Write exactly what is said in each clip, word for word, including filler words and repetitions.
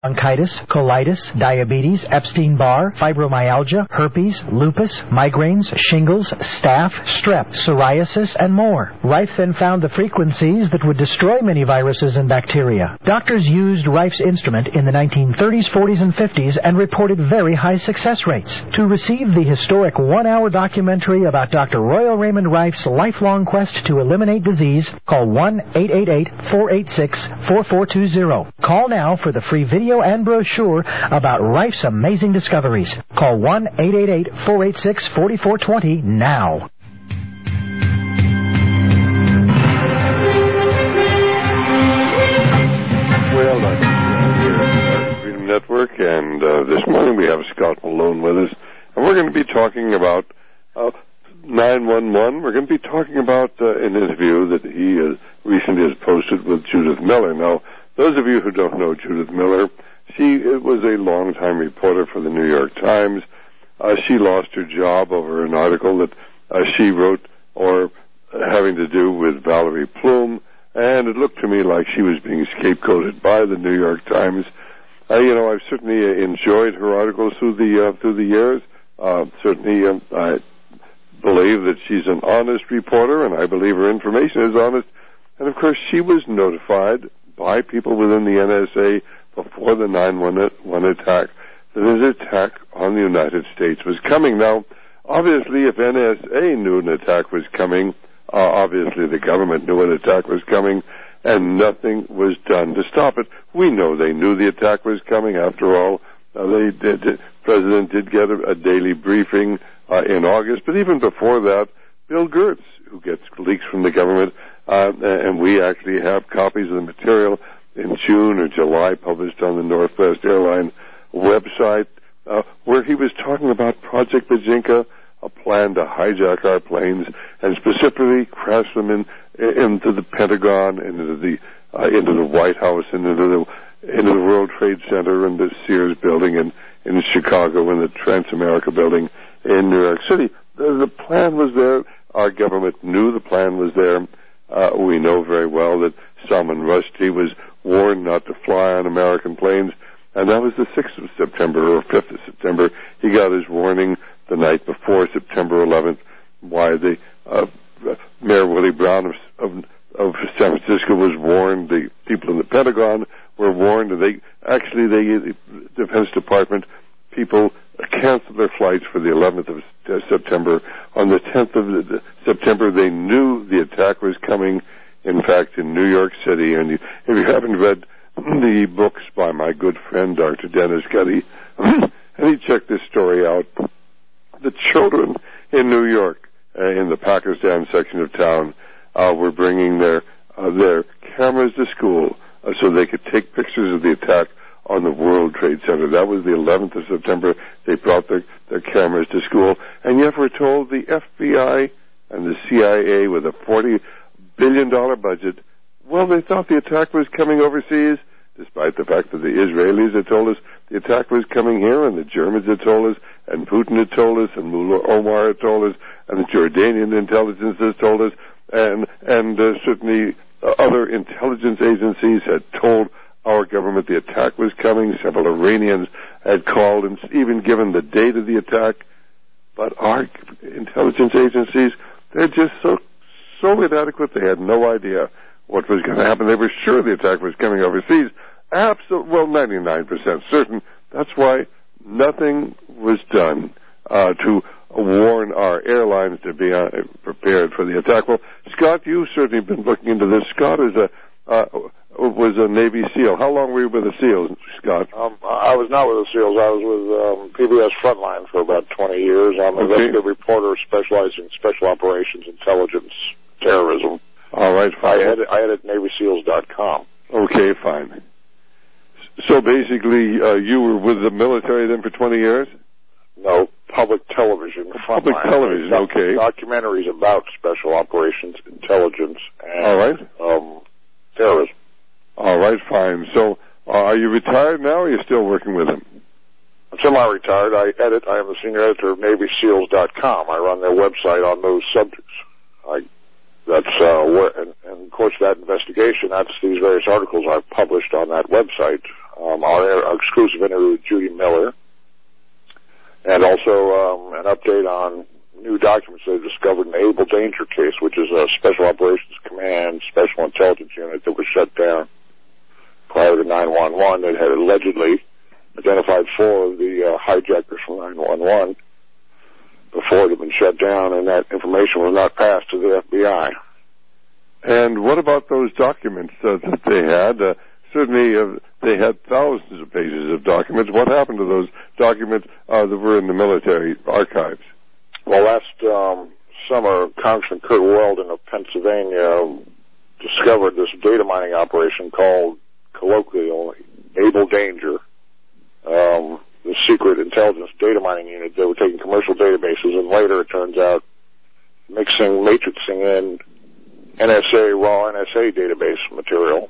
bronchitis, colitis, diabetes, Epstein-Barr, fibromyalgia, herpes, lupus, migraines, shingles, staph, strep, psoriasis, and more. Rife then found the frequencies that would destroy many viruses and bacteria. Doctors used Rife's instrument in the nineteen thirties, forties, and fifties and reported very high success rates. To receive the historic one-hour documentary about Doctor Royal Raymond Rife's lifelong quest to eliminate disease, call one eight eight eight, four eight six, four four two zero. Call now for the free video and brochure about Rife's amazing discoveries. Call one eight eight eight, four eight six, four four two zero now. Well, that's uh, Freedom Network, and uh, this morning we have Scott Malone with us, and we're going to be talking about uh, nine one one. We're going to be talking about uh, an interview that he uh, recently has posted with Judith Miller. Now, those of you who don't know Judith Miller, she was a long-time reporter for the New York Times. Uh, she lost her job over an article that uh, she wrote or uh, having to do with Valerie Plum, and it looked to me like she was being scapegoated by the New York Times. Uh, you know, I've certainly uh, enjoyed her articles through the uh, through the years. Uh, certainly, um, I believe that she's an honest reporter, and I believe her information is honest. And of course, she was notified by people within the N S A before the nine one one attack that an attack on the United States was coming. Now, obviously, if N S A knew an attack was coming, uh, obviously the government knew an attack was coming, and nothing was done to stop it. We know they knew the attack was coming. After all, uh, they did. The President did get a, a daily briefing uh, in August, but even before that, Bill Gertz, who gets leaks from the government, Uh, and we actually have copies of the material in June or July published on the Northwest Airline website, uh, where he was talking about Project Bajinka, a plan to hijack our planes and specifically crash them in, into the Pentagon, into the uh, into the White House, and into the into the World Trade Center, and the Sears building in, in Chicago, and the Transamerica building in New York City. The, the plan was there. Our government knew the plan was there. Uh, we know very well that Salman Rushdie was warned not to fly on American planes, and that was the sixth of September or fifth of September. He got his warning the night before, September eleventh, why the uh, Mayor Willie Brown of, of, of San Francisco was warned. The people in the Pentagon were warned, and they actually, they, the Defense Department people canceled their flights for the eleventh of September. On the tenth of September, they knew the attack was coming, in fact, in New York City. And if you haven't read the books by my good friend, Doctor Dennis Cuddy, and he checked this story out, the children in New York, uh, in the Pakistan section of town, uh, were bringing their, uh, their cameras to school uh, so they could take pictures of the attack on the World Trade Center. That was the eleventh of September. They brought their, their cameras to school. And yet we're told the F B I and the C I A, with a forty billion dollars budget, well, they thought the attack was coming overseas, despite the fact that the Israelis had told us the attack was coming here, and the Germans had told us, and Putin had told us, and Mullah Omar had told us, and the Jordanian intelligence has told us, and, and uh, certainly uh, other intelligence agencies had told our government the attack was coming. Several Iranians had called and even given the date of the attack. But our intelligence agencies, they're just so so inadequate. They had no idea what was going to happen. They were sure the attack was coming overseas. Absolutely, well, ninety-nine percent certain. That's why nothing was done uh, to warn our airlines to be uh, prepared for the attack. Well, Scott, you've certainly been looking into this. Scott is a uh, was a Navy SEAL. How long were you with the SEALs, Scott? Um, I was not with the SEALs. I was with um, P B S Frontline for about twenty years. I'm an okay. investigative reporter specializing in special operations, intelligence, terrorism. All right, fine. I edit, I edit Navy Seals dot com. Okay, fine. So basically, uh, you were with the military then for twenty years? No, public television. Public Frontline. television, okay. Documentaries about special operations, intelligence, and All right. um, terrorism. All right, fine. So, uh, are you retired now, or are you still working with them? I'm semi-retired. I edit. I am the senior editor of Navy Seals dot com. I run their website on those subjects. I that's uh, where, and, and of course that investigation, that's these various articles I've published on that website. Um, our, our exclusive interview with Judy Miller, and also um, an update on new documents they discovered in the Able Danger case, which is a Special Operations Command Special Intelligence Unit that was shut down prior to nine one one that had allegedly identified four of the uh, hijackers from nine one one before it had been shut down, and that information was not passed to the F B I. And what about those documents uh, that they had? Uh, certainly uh, they had thousands of pages of documents. What happened to those documents uh, that were in the military archives? Well, last um, summer, Congressman Kurt Weldon of Pennsylvania discovered this data mining operation called, colloquially, Able Danger, um, the secret intelligence data mining unit. They were taking commercial databases, and later it turns out mixing, matrixing in N S A, raw N S A database material,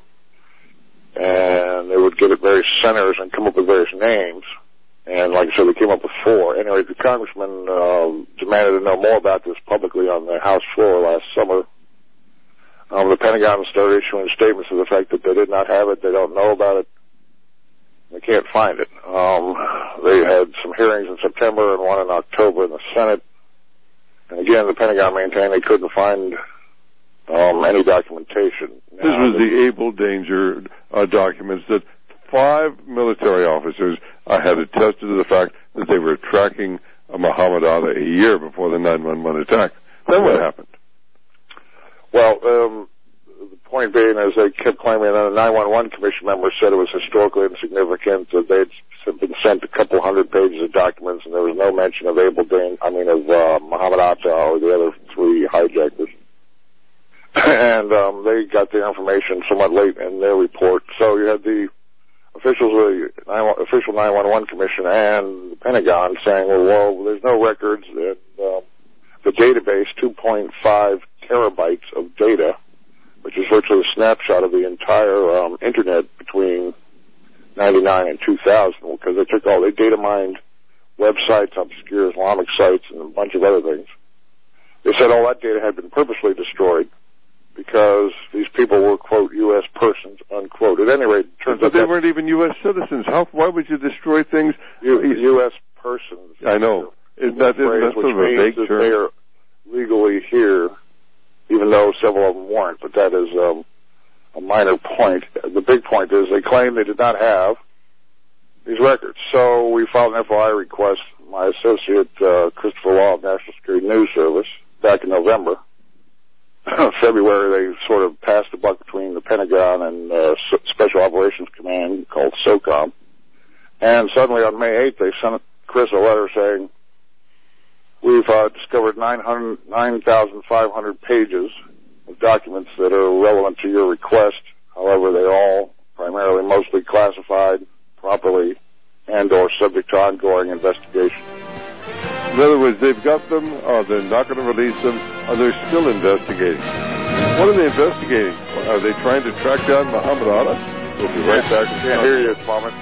and they would get at various centers and come up with various names. And like I said, we came up with four. Anyway, the congressman uh, demanded to know more about this publicly on the House floor last summer. Um, the Pentagon started issuing statements to the fact that they did not have it, they don't know about it, they can't find it. Um, they had some hearings in September and one in October in the Senate. And again, the Pentagon maintained they couldn't find um, any documentation. This now, was the Able Danger uh, documents that five military officers uh, had attested to the fact that they were tracking uh, Muhammad Atta a year before the nine one one attack. Then what happened? Well, um, the point being is they kept claiming that a nine one one commission member said it was historically insignificant, that they'd been sent a couple hundred pages of documents, and there was no mention of Able Danger, I mean of uh, Muhammad Atta or the other three hijackers. And um, they got their information somewhat late in their report. So you had the officials of the official nine one one commission and the Pentagon saying, well, well there's no records. And um, the database, two point five terabytes of data, which is virtually a snapshot of the entire um, Internet between ninety-nine and two thousand, because they took all, they data mined websites, obscure Islamic sites, and a bunch of other things. They said all that data had been purposely destroyed because these people were, quote, U S persons, unquote. At any rate, it turns but out they weren't even U S citizens. How? Why would you destroy things? U, U S persons. I know. Isn't that, isn't that sort of a vague term? They are legally here, even though several of them weren't. But that is um, a minor point. The big point is they claim they did not have these records. So we filed an F O I request. My associate, uh, Christopher Law of National Security News Service, back in November. February, they sort of passed the buck between the Pentagon and uh, Special Operations Command, called SOCOM. And suddenly on May eighth, they sent Chris a letter saying, we've uh, discovered nine thousand five hundred pages of documents that are relevant to your request. However, they're all primarily mostly classified properly and or subject to ongoing investigation. In other words, they've got them, or they're not going to release them, or they're still investigating. What are they investigating? Are they trying to track down Muhammad Atta? We'll be right back. I can't hear you at the moment.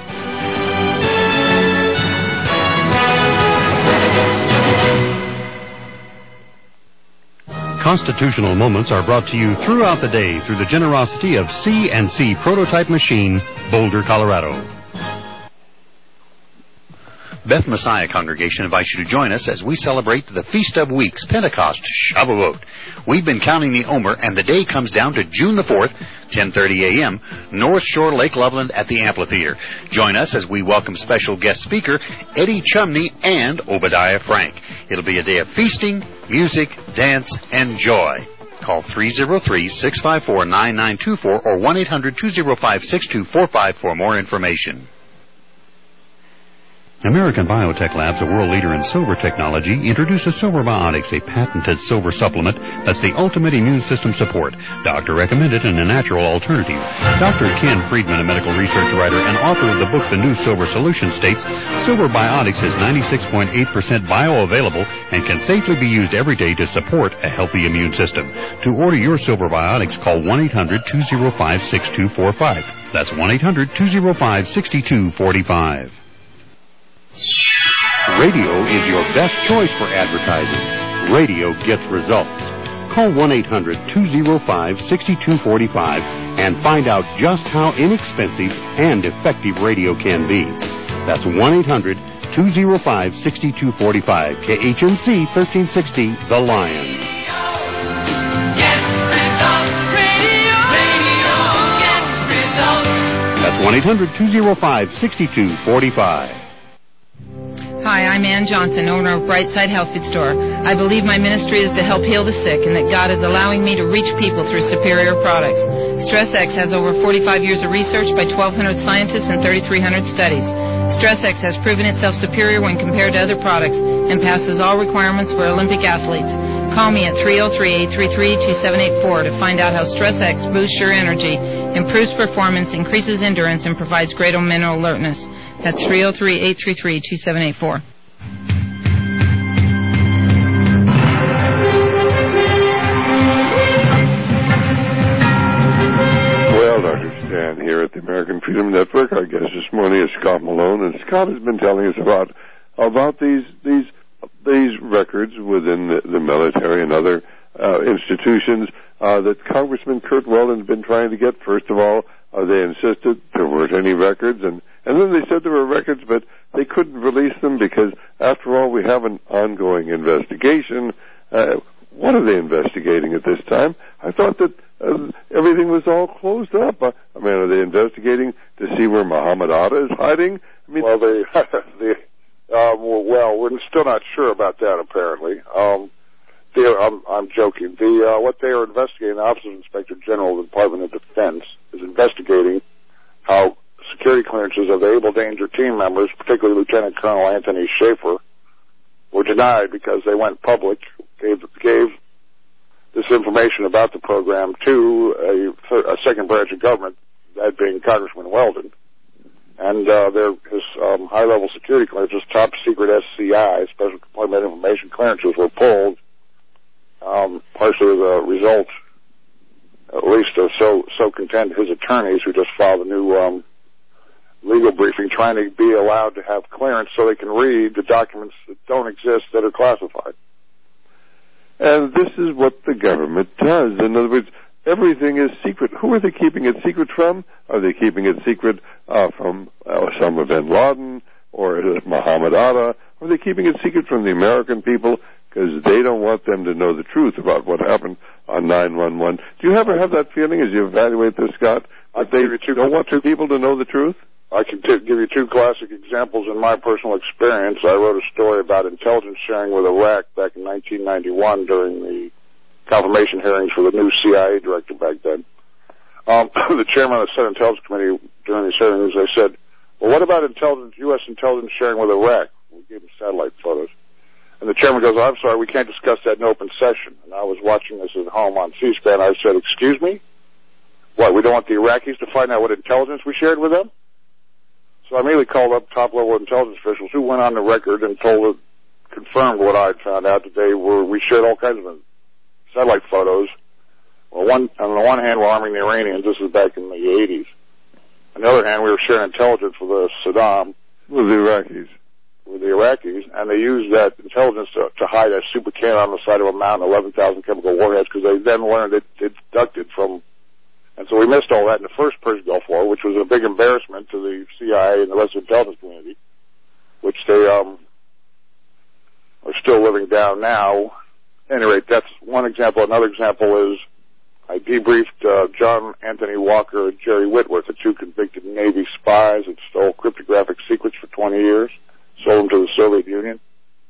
Constitutional Moments are brought to you throughout the day through the generosity of C and C Prototype Machine, Boulder, Colorado. Beth Messiah Congregation invites you to join us as we celebrate the Feast of Weeks, Pentecost, Shavuot. We've been counting the Omer, and the day comes down to June the fourth, ten thirty a.m., North Shore, Lake Loveland at the Amphitheater. Join us as we welcome special guest speaker Eddie Chumney and Obadiah Frank. It'll be a day of feasting, music, dance, and joy. Call three oh three, six five four, nine nine two four or one eight hundred, two oh five, six two four five for more information. American Biotech Labs, a world leader in silver technology, introduces Silver Biotics, a patented silver supplement that's the ultimate immune system support. Doctor recommended and a natural alternative. Doctor Ken Friedman, a medical research writer and author of the book The New Silver Solution, states, Silver Biotics is ninety-six point eight percent bioavailable and can safely be used every day to support a healthy immune system. To order your Silver Biotics, call one eight hundred, two oh five, six two four five. That's one eight hundred, two oh five, six two four five. Radio is your best choice for advertising. Radio gets results. Call one eight hundred two oh five six two four five and find out just how inexpensive and effective radio can be. That's one eight hundred two oh five six two four five. K H M C thirteen sixty, The Lion. That's one eight hundred two oh five six two four five. Hi, I'm Ann Johnson, owner of Brightside Health Food Store. I believe my ministry is to help heal the sick and that God is allowing me to reach people through superior products. StressX has over forty-five years of research by twelve hundred scientists and thirty-three hundred studies. StressX has proven itself superior when compared to other products and passes all requirements for Olympic athletes. Call me at three oh three, eight three three, two seven eight four to find out how StressX boosts your energy, improves performance, increases endurance, and provides greater mental alertness. That's three oh three, eight three three, two seven eight four. Well, Doctor Stan here at the American Freedom Network. Our guest this morning is Scott Malone, and Scott has been telling us about about these these these records within the, the military and other uh, institutions uh, that Congressman Curt Weldon has been trying to get. First of all, uh, they insisted there weren't any records, and And then they said there were records, but they couldn't release them because, after all, we have an ongoing investigation. Uh, what are they investigating at this time? I thought that uh, everything was all closed up. Uh, I mean, are they investigating to see where Muhammad Atta is hiding? I mean, well, they, they, uh, well, we're still not sure about that. Apparently, um, I'm, I'm joking. The uh, what they are investigating, the Office of Inspector General of the Department of Defense is investigating how security clearances of the Able Danger team members, particularly Lieutenant Colonel Anthony Schaefer, were denied because they went public, gave gave this information about the program to a, a second branch of government, that being Congressman Weldon. And uh, their his um, high-level security clearances, top secret S C I, Special Compartment Information clearances, were pulled, um, partially as a result, at least of so so contend his attorneys, who just filed a new um, legal briefing trying to be allowed to have clearance so they can read the documents that don't exist that are classified. And this is what the government does. In other words, everything is secret. Who are they keeping it secret from? Are they keeping it secret uh, from uh, Osama bin Laden or Muhammad Atta? Are they keeping it secret from the American people because they don't want them to know the truth about what happened on nine one one? Do you ever have that feeling as you evaluate this, Scott, that they don't want two people to know the truth? I can t- give you two classic examples in my personal experience. I wrote a story about intelligence sharing with Iraq back in nineteen ninety-one during the confirmation hearings for the new C I A director back then. Um, the chairman of the Senate Intelligence Committee during these hearings, they said, well, what about intelligence, U S intelligence sharing with Iraq? We gave them satellite photos. And the chairman goes, oh, I'm sorry, we can't discuss that in open session. And I was watching this at home on C-SPAN. I said, excuse me? What, we don't want the Iraqis to find out what intelligence we shared with them? So I immediately called up top-level intelligence officials who went on the record and told, confirmed what I had found out, that they were, we shared all kinds of satellite photos. Well, one, on the one hand, we're arming the Iranians. This was back in the eighties. On the other hand, we were sharing intelligence with the Saddam. With the Iraqis. With the Iraqis, and they used that intelligence to, to hide a super cannon on the side of a mountain, eleven thousand chemical warheads, because they then learned it, it deducted from. And so we missed all that in the first Persian Gulf War, which was a big embarrassment to the C I A and the rest of the intelligence community, which they um, are still living down now. At any rate, that's one example. Another example is I debriefed uh, John Anthony Walker and Jerry Whitworth, the two convicted Navy spies that stole cryptographic secrets for twenty years, sold them to the Soviet Union.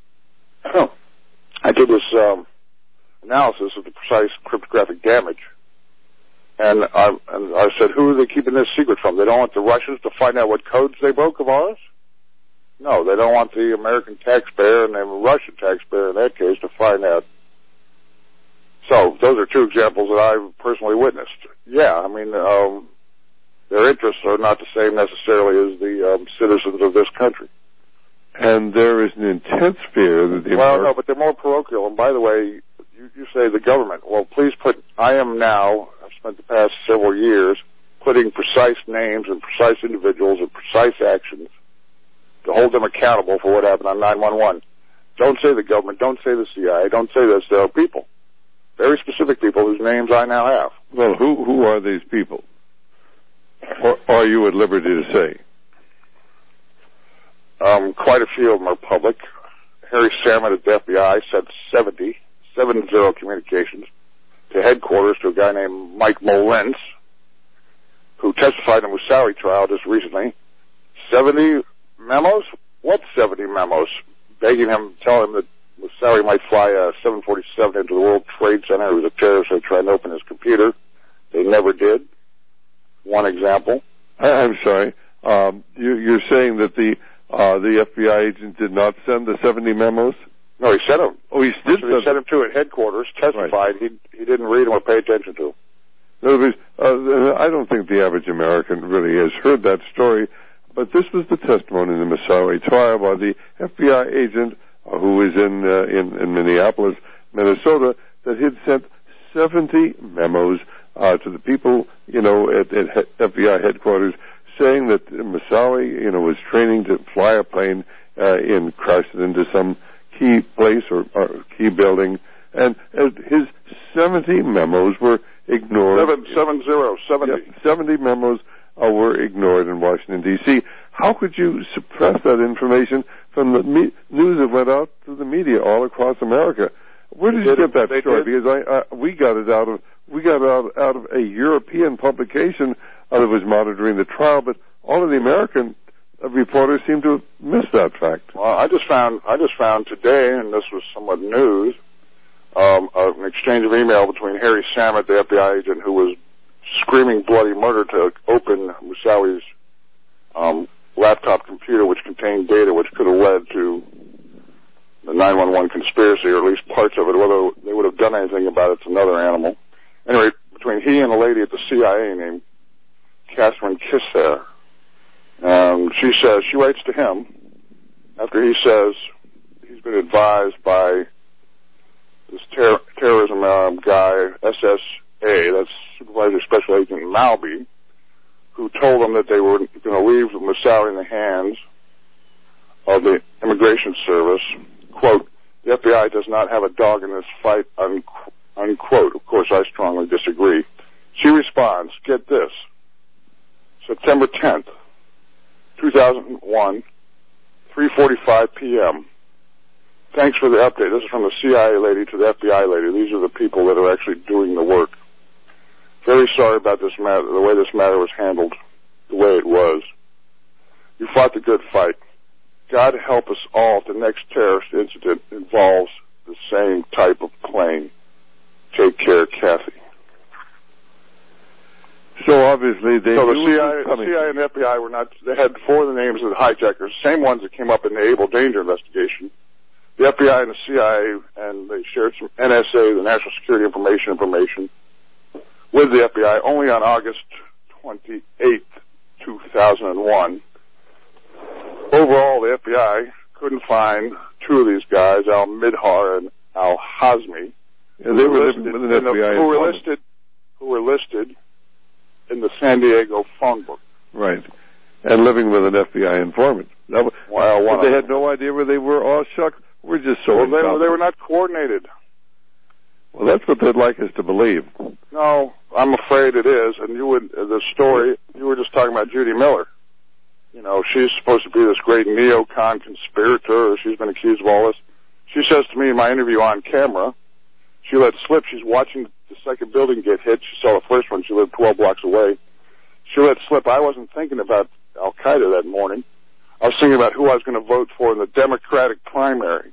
I did this um, analysis of the precise cryptographic damage. And I, and I said, who are they keeping this secret from? They don't want the Russians to find out what codes they broke of ours? No, they don't want the American taxpayer and the Russian taxpayer, in that case, to find out. So those are two examples that I've personally witnessed. Yeah, I mean, um, their interests are not the same necessarily as the um, citizens of this country. And there is an intense fear that the Well, American... no, but they're more parochial. And by the way, you, you say the government. Well, please put, I am now... spent the past several years putting precise names and precise individuals and precise actions to hold them accountable for what happened on nine one one. Don't say the government, don't say the C I A, don't say this, there are people. very specific people whose names I now have. Well, who who are these people? Or are you at liberty to say? Um, quite a few of them are public. Harry Salmon at the F B I sent seventy, seven zero communications to headquarters to a guy named Mike Molentz, who testified in the Moussaoui trial just recently. seventy memos? What seventy memos? Begging him, telling him that Moussaoui might fly a seven forty-seven into the World Trade Center. He was a terrorist who tried to open his computer. They never did. One example. I'm sorry. Um, you, you're saying that the uh, the F B I agent did not send the seventy memos? No, he sent them. Oh, he did. So he sent them to at headquarters. Testified. Right. He he didn't read them or pay attention to them. No, uh, I don't think the average American really has heard that story, but this was the testimony in the Moussaoui trial by the F B I agent uh, who was in, uh, in in Minneapolis, Minnesota, that he'd sent seventy memos uh, to the people, you know, at, at F B I headquarters, saying that Moussaoui, you know, was training to fly a plane uh, and crash it into some key place or, or key building, and uh, his seventy memos were ignored. Seven, seven zero, seventy. Yeah, seventy memos uh, were ignored in Washington, D C How could you suppress that information from the me- news that went out to the media all across America? Where did you get that story? Because I, I, we got it out of we got it out, out of a European publication uh, that was monitoring the trial, but all of the American uh, reporters seem to have missed that fact. Well, I just found I just found today, and this was somewhat news. Um, an exchange of email between Harry Salmon, the F B I agent who was screaming bloody murder to open Moussaoui's um, laptop computer, which contained data which could have led to the nine one one conspiracy, or at least parts of it. Whether they would have done anything about it's another animal. Anyway, between he and a lady at the C I A named Catherine Kisser, um, she says, she writes to him after he says he's been advised by this ter- terrorism um, guy, S S A, that's Supervisor Special Agent Malby, who told them that they were going to leave Moussaoui in the hands of the Immigration Service. Quote, the F B I does not have a dog in this fight, un- unquote. Of course, I strongly disagree. She responds, get this, September tenth, two thousand one, three forty-five p.m., thanks for the update. This is from the C I A lady to the F B I lady. These are the people that are actually doing the work. Very sorry about this matter, the way this matter was handled, the way it was. You fought the good fight. God help us all if the next terrorist incident involves the same type of plane. Take care, Kathy. So obviously they so the knew C I A, the C I A and the F B I were not. They had four of the names of the hijackers, same ones that came up in the Able Danger investigation. The F B I and the C I A, and they shared some N S A, the National Security Information information, with the F B I only on August twenty-eighth, two thousand one. Overall, the F B I couldn't find two of these guys, Al Midhar and Al Hazmi, yeah, they were listed, in the F B I who were listed, who were listed in the San Diego phone book. Right, and living with an F B I informant. That was, well, one they had no idea where they were. Oh, shucks, we're just so. Well, they, were, they were not coordinated. Well, that's what they'd like us to believe. No, I'm afraid it is. And you would the story you were just talking about Judy Miller. You know, she's supposed to be this great neocon conspirator. She's been accused of all this. She says to me in my interview on camera, she let slip. She's watching the second building get hit. She saw the first one. She lived twelve blocks away. She let slip. I wasn't thinking about Al Qaeda that morning. I was thinking about who I was going to vote for in the Democratic primary.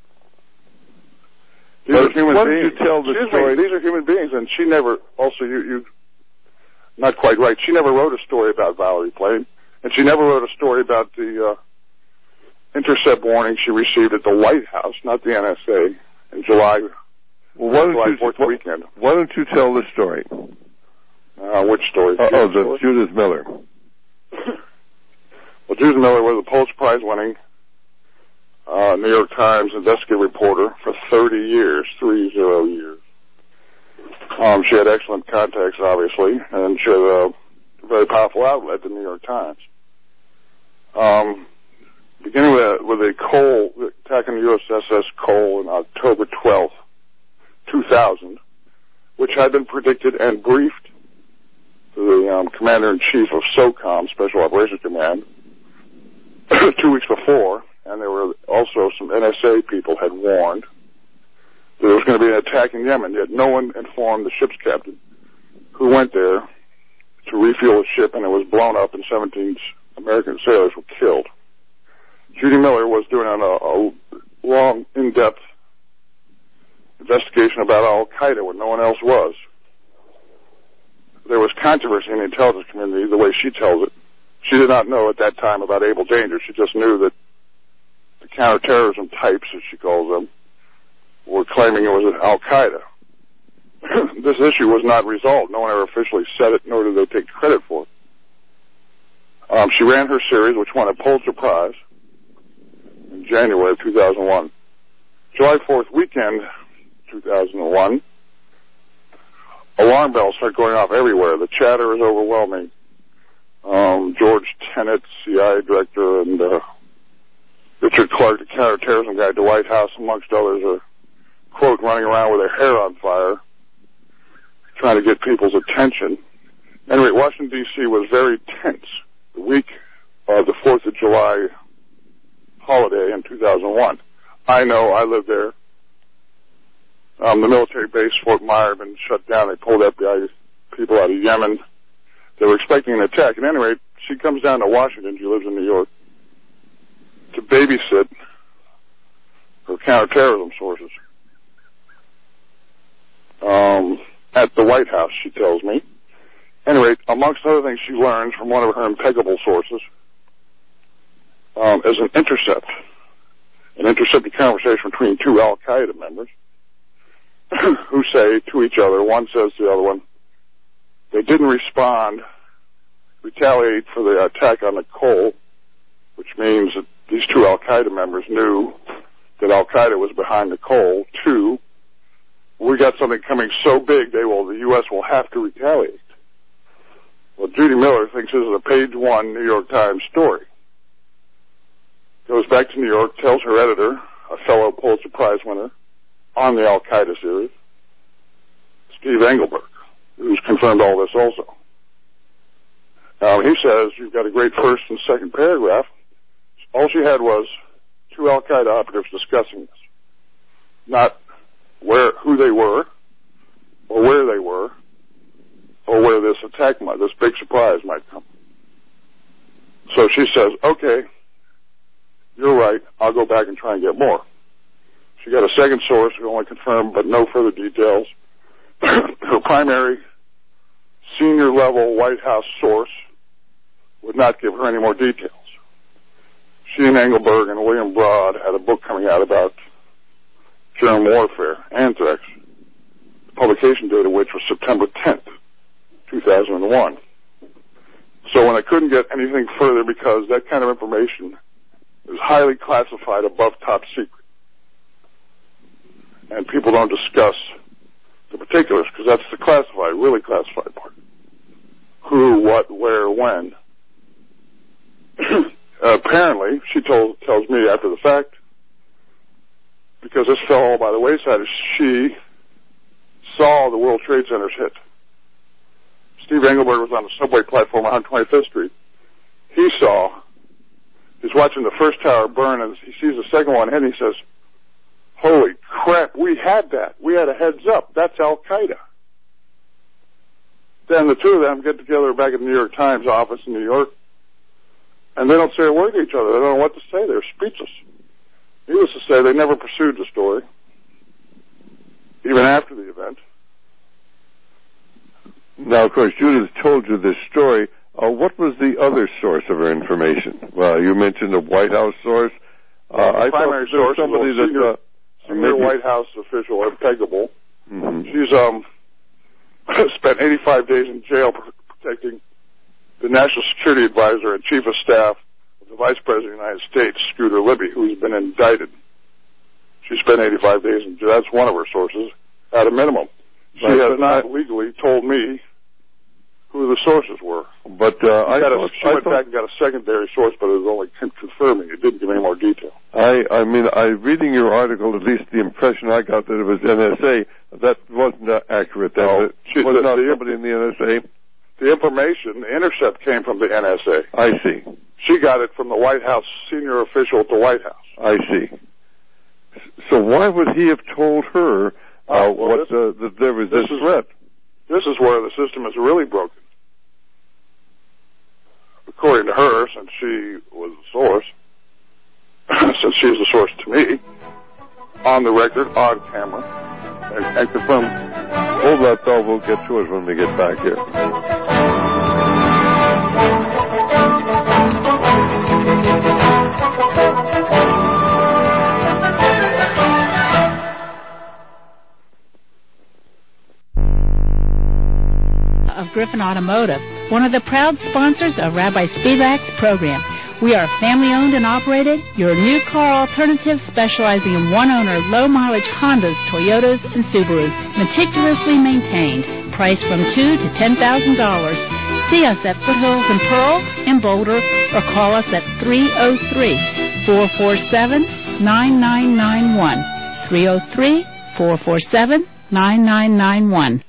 These but are human why beings. Did you tell the Excuse story? Me, these are human beings, and she never. Also, you, you, not quite right. She never wrote a story about Valerie Plame, and she never wrote a story about the uh, intercept warning she received at the White House, not the N S A, in July. Well, why don't July you fourth wh- weekend? Why don't you tell the story? Uh, which story? Uh, oh, the story? Judith Miller. Well, Judith Miller was a Pulitzer Prize winning uh, New York Times investigative reporter for thirty years, three zero years. Um, she had excellent contacts, obviously, and she had a very powerful outlet, the New York Times. Um, beginning with a, with a Cole, attack on the U S S Cole on October twelfth, two thousand, which had been predicted and briefed to the um, Commander-in-Chief of SOCOM, Special Operations Command, two weeks before, and there were also some N S A people had warned that there was going to be an attack in Yemen, yet no one informed the ship's captain, who went there to refuel the ship, and it was blown up and seventeen American sailors were killed. Judy Miller was doing a, a long, in-depth investigation about Al-Qaeda when no one else was. There was controversy in the intelligence community, the way she tells it. She did not know at that time about Able Danger. She just knew that the counterterrorism types, as she calls them, were claiming it was Al-Qaeda. This issue was not resolved. No one ever officially said it, nor did they take credit for it. Um, she ran her series, which won a Pulitzer Prize in January of two thousand one. July fourth weekend, two thousand one, alarm bells start going off everywhere. The chatter is overwhelming. Um, George Tenet, C I A director, and uh, Richard Clark, the counterterrorism guy at the White House, amongst others, are, quote, running around with their hair on fire, trying to get people's attention. Anyway, Washington, D C was very tense the week of the fourth of July holiday in two thousand one. I know, I lived there. Um, the military base, Fort Myer, had been shut down. They pulled F B I people out of Yemen. They were expecting an attack. At any rate, she comes down to Washington. She lives in New York to babysit her counterterrorism sources. Um, at the White House, she tells me. Anyway, amongst other things she learns from one of her impeccable sources um, is an intercept, an intercepted conversation between two Al-Qaeda members who say to each other, one says to the other one, they didn't respond, retaliate for the attack on the Cole, which means that these two Al-Qaeda members knew that Al-Qaeda was behind the Cole. Two, we got something coming so big, they will, the U S will have to retaliate. Well, Judy Miller thinks this is a page one New York Times story. Goes back to New York, tells her editor, a fellow Pulitzer Prize winner on the Al-Qaeda series, Steve Engelberg, who's confirmed all this also. Now, he says, you've got a great first and second paragraph. All she had was two Al-Qaeda operatives discussing this. Not where, who they were, or where they were, or where this attack might, this big surprise might come. So she says, okay, you're right, I'll go back and try and get more. She got a second source who only confirmed, but no further details. Her primary senior level White House source would not give her any more details. She and Engelberg and William Broad had a book coming out about germ warfare, anthrax, the publication date of which was September tenth, two thousand one. So when I couldn't get anything further because that kind of information is highly classified above top secret, and people don't discuss the particulars because that's the classified, really classified part. Who, what, where, when. Apparently, she told, tells me after the fact, because this fell all by the wayside, she saw the World Trade Centers hit. Steve Engelberg was on the subway platform on twenty-fifth Street. He saw, he's watching the first tower burn, and he sees the second one hit, and he says, holy crap, we had that. We had a heads up. That's Al-Qaeda. Then the two of them get together back at the New York Times office in New York, and they don't say a word to each other. They don't know what to say. They're speechless. Needless to say, they never pursued the story, even after the event. Now, of course, Judith told you this story. Uh, what was the other source of her information? Well, you mentioned a White House source. Uh, well, the I primary source somebody was senior, that, uh, senior maybe... White House official, impeccable. Mm-hmm. She's um spent eighty-five days in jail protecting the National Security Advisor and Chief of Staff of the Vice President of the United States, Scooter Libby, who's been indicted. She spent eighty-five days in jail. That's one of her sources, at a minimum. She right, has not I, legally told me who the sources were. But uh, I got thought, a, she I went thought, back and got a secondary source, but it was only con- confirming. It didn't give any more detail. I I, I mean, I reading your article, at least the impression I got that it was N S A. That wasn't uh, accurate. That No, it was the, not the, somebody in the N S A. The information, the intercept came from the N S A. I see. She got it from the White House senior official at the White House. I see. So why would he have told her uh, uh, well, what this, uh, that there was this, this is, threat? This is where the system is really broken. According to her, since she was the source, since she was the source to me, on the record, on camera, and, and confirmed. Hold that thought. We'll get to it when we get back here. Of Griffin Automotive, one of the proud sponsors of Rabbi Spivak's program. We are family-owned and operated, your new car alternative specializing in one-owner, low-mileage Hondas, Toyotas, and Subarus, meticulously maintained, priced from two to ten thousand dollars. See us at Foothills and Pearl in Boulder, or call us at three oh three, four four seven, nine nine nine one, three oh three, four four seven, nine nine nine one.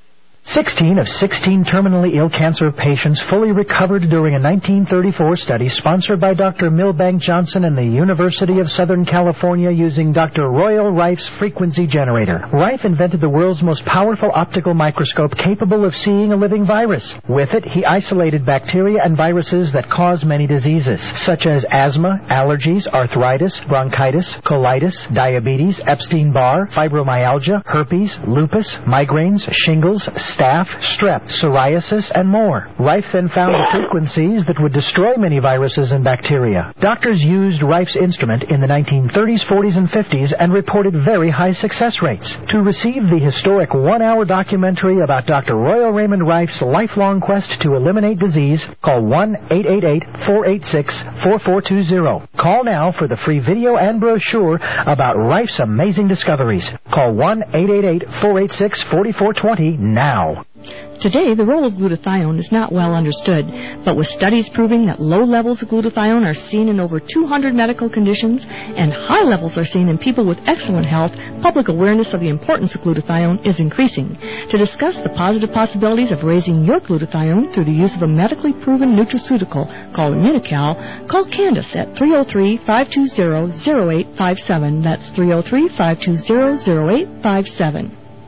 sixteen of sixteen terminally ill cancer patients fully recovered during a nineteen thirty-four study sponsored by Doctor Milbank Johnson and the University of Southern California using Doctor Royal Rife's frequency generator. Rife invented the world's most powerful optical microscope capable of seeing a living virus. With it, he isolated bacteria and viruses that cause many diseases, such as asthma, allergies, arthritis, bronchitis, colitis, diabetes, Epstein-Barr, fibromyalgia, herpes, lupus, migraines, shingles, staph, strep, psoriasis, and more. Rife then found the frequencies that would destroy many viruses and bacteria. Doctors used Rife's instrument in the nineteen thirties, forties, and fifties and reported very high success rates. To receive the historic one-hour documentary about Doctor Royal Raymond Rife's lifelong quest to eliminate disease, call one eight eight eight, four eight six, four four two zero. Call now for the free video and brochure about Rife's amazing discoveries. Call one eight eight eight, four eight six, four four two zero now. Today, the role of glutathione is not well understood, but with studies proving that low levels of glutathione are seen in over two hundred medical conditions and high levels are seen in people with excellent health, public awareness of the importance of glutathione is increasing. To discuss the positive possibilities of raising your glutathione through the use of a medically proven nutraceutical called Immunical, call Candace at three oh three, five two zero, zero eight five seven. That's three oh three, five two zero, zero eight five seven.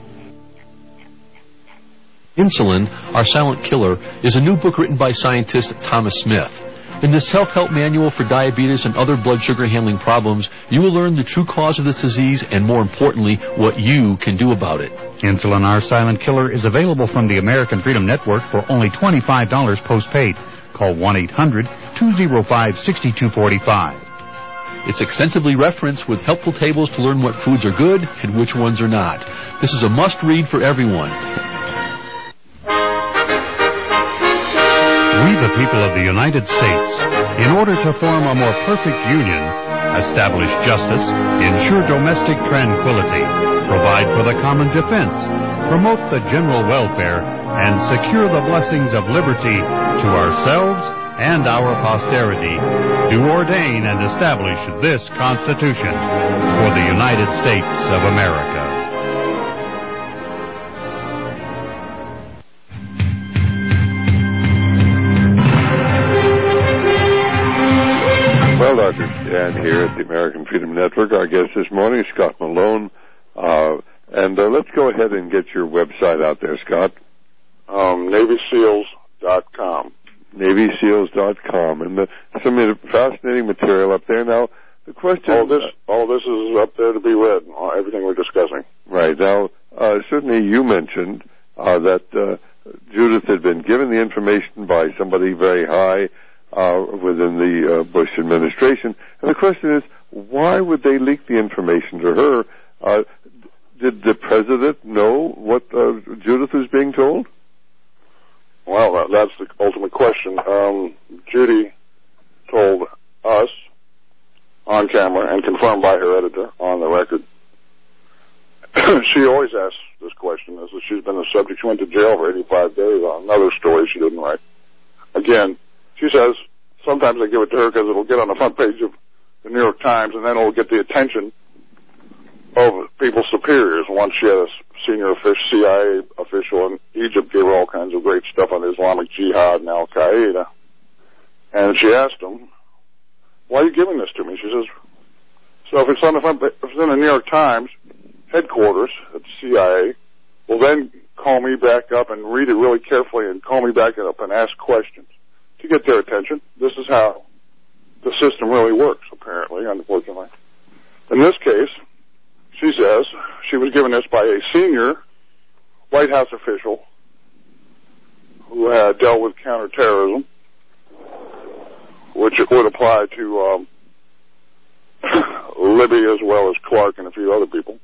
Insulin, Our Silent Killer, is a new book written by scientist Thomas Smith. In this self-help manual for diabetes and other blood sugar handling problems, you will learn the true cause of this disease and, more importantly, what you can do about it. Insulin, Our Silent Killer is available from the American Freedom Network for only twenty-five dollars postpaid. Call one eight hundred, two oh five, six two four five. It's extensively referenced with helpful tables to learn what foods are good and which ones are not. This is a must-read for everyone. We, the people of the United States, in order to form a more perfect union, establish justice, ensure domestic tranquility, provide for the common defense, promote the general welfare, and secure the blessings of liberty to ourselves and our posterity, do ordain and establish this Constitution for the United States of America. Well, Doctor Dan here at the American Freedom Network. Our guest this morning is Scott Malone. Uh, and uh, let's go ahead and get your website out there, Scott. Um, Navy Seals dot com. Navy Seals dot com. And the, some fascinating material up there. Now, the question... All this, all this is up there to be read, everything we're discussing. Right. Now, uh, certainly you mentioned uh, that uh, Judith had been given the information by somebody very high Uh, within the uh, Bush administration. And the question is, why would they leak the information to her? Uh, did the president know what uh, Judith was being told? Well, that, that's the ultimate question. Um, Judy told us on camera and confirmed by her editor on the record. She always asks this question. As she's been the subject. She went to jail for eighty-five days on another story she didn't write. Again, she says, sometimes I give it to her because it'll get on the front page of the New York Times, and then it'll get the attention of people's superiors. Once she had a senior official, C I A official in Egypt, gave her all kinds of great stuff on Islamic Jihad and Al Qaeda, and she asked him, "Why are you giving this to me?" She says, "So if it's on the front, if it's in the New York Times headquarters at the C I A, will then call me back up and read it really carefully and call me back up and ask questions to get their attention. This is how the system really works, apparently, unfortunately." In this case, she says she was given this by a senior White House official who had dealt with counterterrorism, which it would apply to um, Libby as well as Clark and a few other people.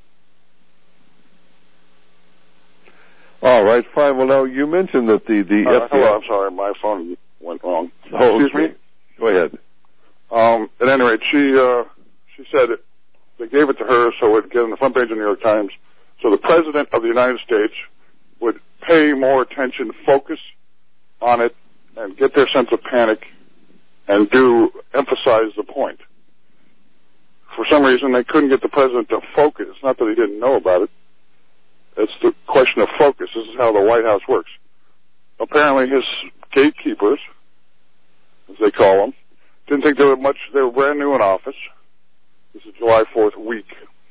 All right, fine. Well, now, you mentioned that the, the uh, F B I... Hello, I'm sorry, my phone went wrong. Oh, Excuse okay. me? Go ahead. Um, at any rate, she, uh, she said it, they gave it to her so it would get on the front page of the New York Times, so the President of the United States would pay more attention, focus on it, and get their sense of panic and do emphasize the point. For some reason, they couldn't get the President to focus. It's not that he didn't know about it. It's the question of focus. This is how the White House works. Apparently, his gatekeepers, as they call them, didn't think they were much. They were brand new in office. This is July fourth week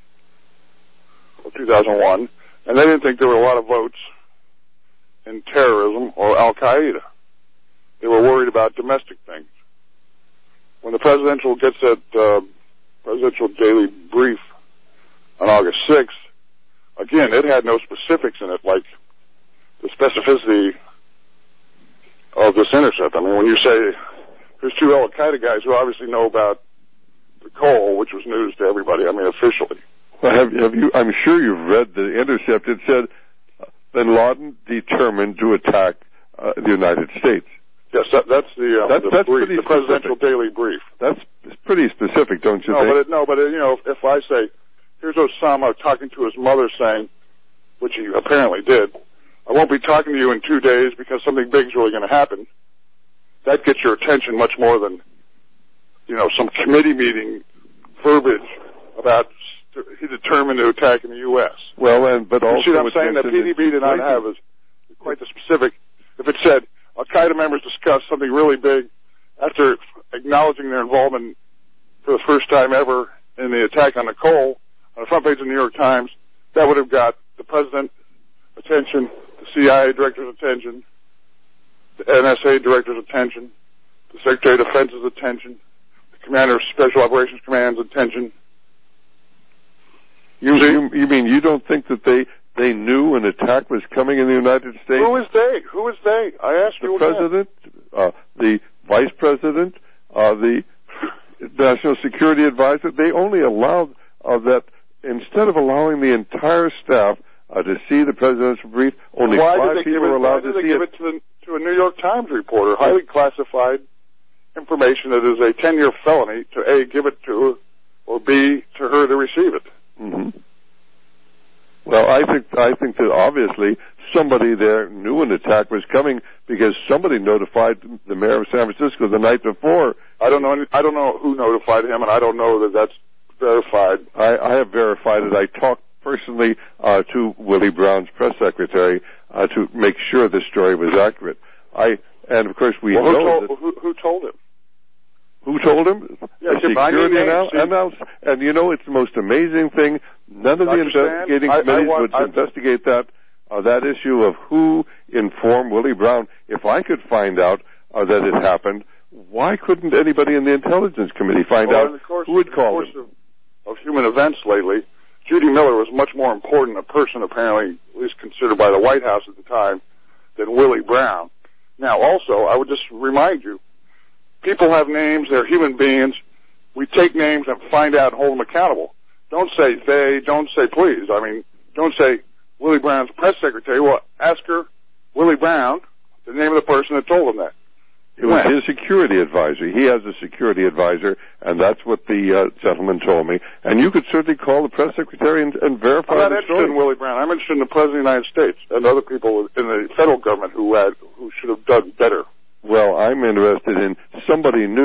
of two thousand one, and they didn't think there were a lot of votes in terrorism or Al Qaeda. They were worried about domestic things. When the presidential gets that uh, presidential daily brief on August sixth, again, it had no specifics in it, like the specificity of this intercept. I mean, when you say there's two Al Qaeda guys who obviously know about the coal, which was news to everybody, I mean, officially. Well, have, have you? I'm sure you've read the intercept. It said Bin Laden determined to attack uh, the United States. Yes, that, that's the, uh, that, the, that's brief, the presidential specific. daily brief. That's pretty specific, don't you no, think? But it, no, but it, you know, if, if I say, here's Osama talking to his mother saying, which he apparently did, I won't be talking to you in two days because something big's really going to happen. That gets your attention much more than, you know, some committee meeting verbiage about he determined to attack in the U S Well, and but also, you see what I'm saying? The P D B did not have is quite the specific. If it said Al Qaeda members discussed something really big after acknowledging their involvement for the first time ever in the attack on Nicole on the front page of the New York Times, that would have got the president attention, the C I A director's attention, the N S A director's attention, the Secretary of Defense's attention, the Commander of Special Operations Command's attention. You, you, you mean you don't think that they, they knew an attack was coming in the United States? Who is they? Who is they? I asked the you president, uh, the vice president, uh, the national security advisor. They only allowed uh, that instead of allowing the entire staff uh, to see the presidential brief, only why five did they people give it, were allowed why did to they see give it. it to, the, to a New York Times reporter, highly classified information that is a ten-year felony to A, give it to her, or B, to her to receive it. Mm-hmm. Well, I think I think that obviously somebody there knew an attack was coming because somebody notified the mayor of San Francisco the night before. I don't know. Any, I don't know who notified him, and I don't know that that's verified. I, I have verified it. I talked personally uh, to Willie Brown's press secretary uh, to make sure the story was accurate. I and of course we well, who know told, that, who, who told him. Who told him? Yeah, the security announced, announced, and you know it's the most amazing thing. None of the investigating I, committees I want, would I, investigate that uh, that issue of who informed Willie Brown. If I could find out uh, that it happened, why couldn't anybody in the intelligence committee find well, out course, who had called him? him? Of, of human events lately, Judy Miller was much more important a person, apparently, at least considered by the White House at the time, than Willie Brown. Now, also, I would just remind you, people have names, they're human beings. We take names and find out and hold them accountable. Don't say they, don't say please. I mean, don't say Willie Brown's press secretary. Well, ask her, Willie Brown, the name of the person that told him that. It was his security advisor. He has a security advisor, and that's what the uh, gentleman told me. And you could certainly call the press secretary and, and verify I'm not the interested story. in Willie Brown. I'm interested in the President of the United States and other people in the federal government who had, who should have done better. Well, I'm interested in somebody knew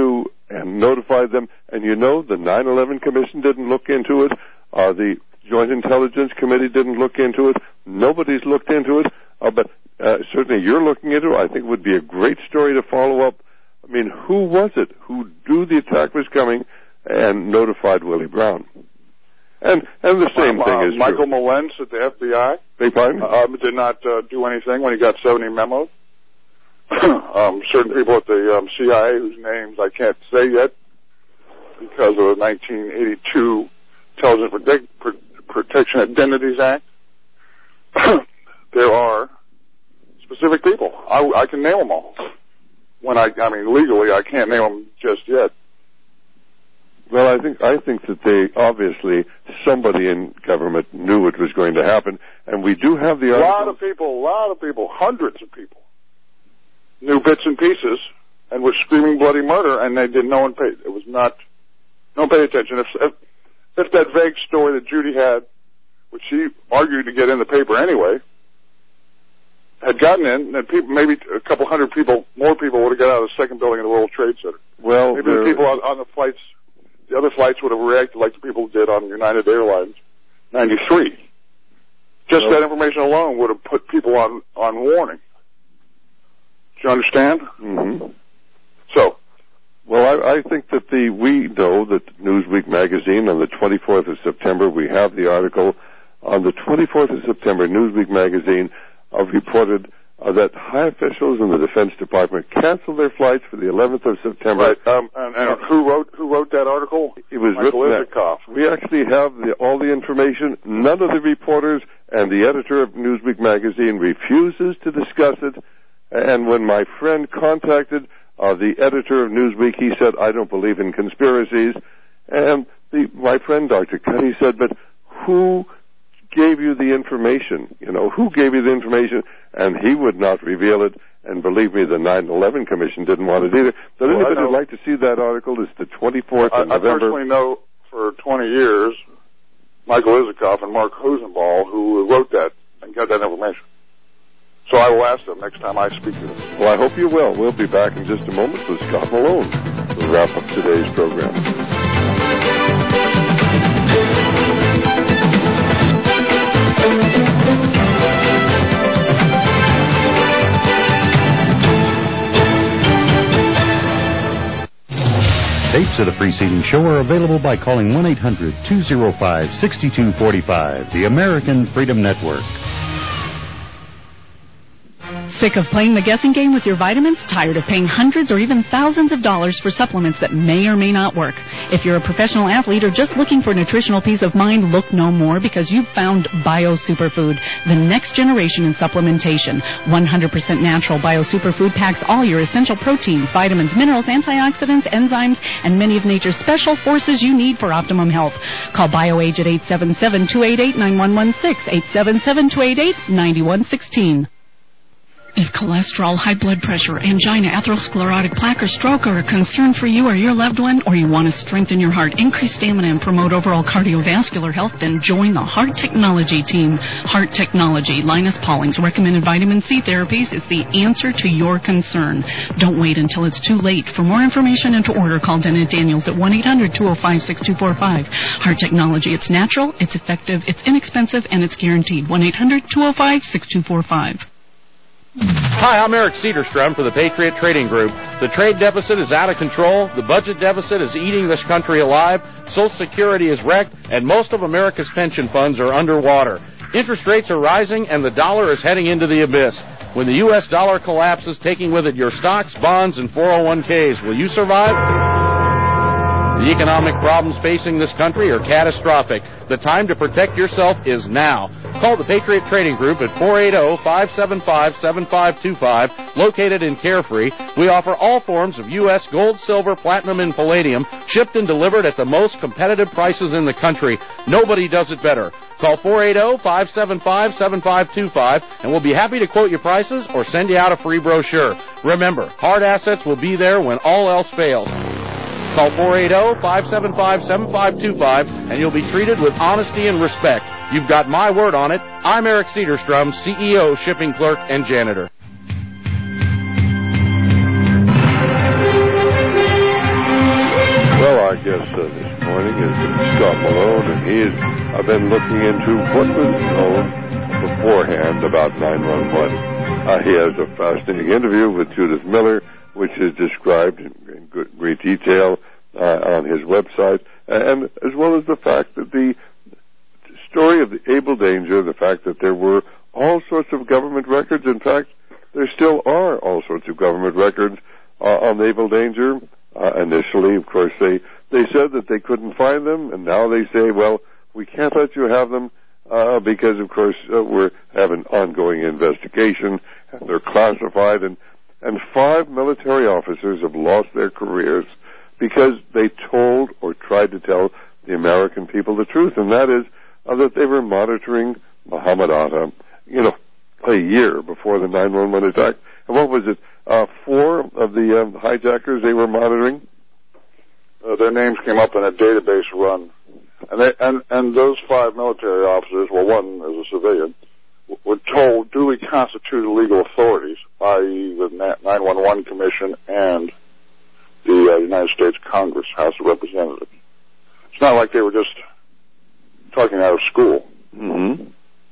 and notified them. And you know, the nine eleven Commission didn't look into it. Uh, the Joint Intelligence Committee didn't look into it. Nobody's looked into it. Uh, but uh, certainly you're looking into it. I think it would be a great story to follow up. I mean, who was it who knew the attack was coming and notified Willie Brown? And and the same um, thing uh, is Michael true. Mullens at the F B I. Beg pardon? Uh, did not uh, do anything when he got seventy memos. um, certain people at the um, C I A, whose names I can't say yet because of the nineteen eighty-two Intelligence Prote- Protection Identities Act. There are specific people. I, I can name them all. When I, I mean, legally, I can't name them just yet. Well, I think I think that they obviously somebody in government knew it was going to happen, and we do have the A article. lot of people, a lot of people, hundreds of people knew bits and pieces and were screaming bloody murder, and they did no one paid. It was not, no one paid attention. If, if if that vague story that Judy had, which she argued to get in the paper anyway, had gotten in, then people, maybe a couple hundred people, more people would have got out of the second building of the World Trade Center. Well, maybe the people on, on the flights, the other flights would have reacted like the people did on United Airlines ninety-three. Just well, that information alone would have put people on, on warning. Do you understand? Mm-hmm. So, well, I, I think that the we know that Newsweek magazine on the twenty-fourth of September, we have the article on the twenty-fourth of September. Newsweek magazine uh, reported uh, that high officials in the Defense Department canceled their flights for the eleventh of September. Right. Um, and, and who wrote who wrote that article? It was Michael written. Isikoff. We actually have the, all the information. None of the reporters and the editor of Newsweek magazine refuses to discuss it. And when my friend contacted uh, the editor of Newsweek, he said, "I don't believe in conspiracies." And the, my friend Doctor Cuddy said, "But who gave you the information? You know, who gave you the information?" And he would not reveal it. And believe me, the nine eleven Commission didn't want it either. But Well, anybody would like to see that article, it's the twenty-fourth of I, I November. personally know for twenty years Michael Isikoff and Mark Hosenball, who wrote that and got that information. So I will ask them next time I speak to them. Well, I hope you will. We'll be back in just a moment with Scott Malone. We'll wrap up today's program. Tapes of the preceding show are available by calling one eight hundred two oh five six two four five, the American Freedom Network. Sick of playing the guessing game with your vitamins? Tired of paying hundreds or even thousands of dollars for supplements that may or may not work? If you're a professional athlete or just looking for nutritional peace of mind, look no more, because you've found Bio Superfood, the next generation in supplementation. one hundred percent natural Bio Superfood packs all your essential proteins, vitamins, minerals, antioxidants, enzymes, and many of nature's special forces you need for optimum health. Call BioAge at eight seven seven, two eight eight, nine one one six, eight seven seven, two eight eight, nine one one six. If cholesterol, high blood pressure, angina, atherosclerotic plaque, or stroke are a concern for you or your loved one, or you want to strengthen your heart, increase stamina, and promote overall cardiovascular health, then join the Heart Technology team. Heart Technology, Linus Pauling's recommended vitamin C therapies, is the answer to your concern. Don't wait until it's too late. For more information and to order, call Dennett Daniels at one eight hundred two oh five six two four five. Heart Technology, it's natural, it's effective, it's inexpensive, and it's guaranteed. one eight hundred two oh five six two four five. Hi, I'm Eric Cedarstrom for the Patriot Trading Group. The trade deficit is out of control, the budget deficit is eating this country alive, Social Security is wrecked, and most of America's pension funds are underwater. Interest rates are rising, and the dollar is heading into the abyss. When the U S dollar collapses, taking with it your stocks, bonds, and four oh one k's, will you survive? The economic problems facing this country are catastrophic. The time to protect yourself is now. Call the Patriot Trading Group at four eight zero, five seven five, seven five two five, located in Carefree. We offer all forms of U S gold, silver, platinum, and palladium, shipped and delivered at the most competitive prices in the country. Nobody does it better. Call four eight zero, five seven five, seven five two five, and we'll be happy to quote your prices or send you out a free brochure. Remember, hard assets will be there when all else fails. Call four eight zero, five seven five, seven five two five, and you'll be treated with honesty and respect. You've got my word on it. I'm Eric Cedarstrom, C E O, shipping clerk, and janitor. our guest uh, this morning is Scott Malone, and he has uh, been looking into what was known beforehand about nine one one. Uh, he has a fascinating interview with Judith Miller, which is described in, in good, great detail uh, on his website, and as well as the fact that the story of the Able Danger, the fact that there were all sorts of government records. In fact, there still are all sorts of government records uh, on Able Danger. Uh, initially, of course, they, they said that they couldn't find them, and now they say, well, we can't let you have them uh, because, of course, uh, we have an ongoing investigation, and they're classified, and, and five military officers have lost their careers because they told or tried to tell the American people the truth, and that is uh, that they were monitoring Muhammad Atta, you know, a year before the nine one one attack. And what was it? Uh, four of the um, hijackers they were monitoring? Uh, their names came up in a database run. And, they, and, and those five military officers, well, one as a civilian, were told duly constituted legal authorities, that is the nine one one Commission and the uh, United States Congress, House of Representatives. It's not like they were just talking out of school. Mm-hmm.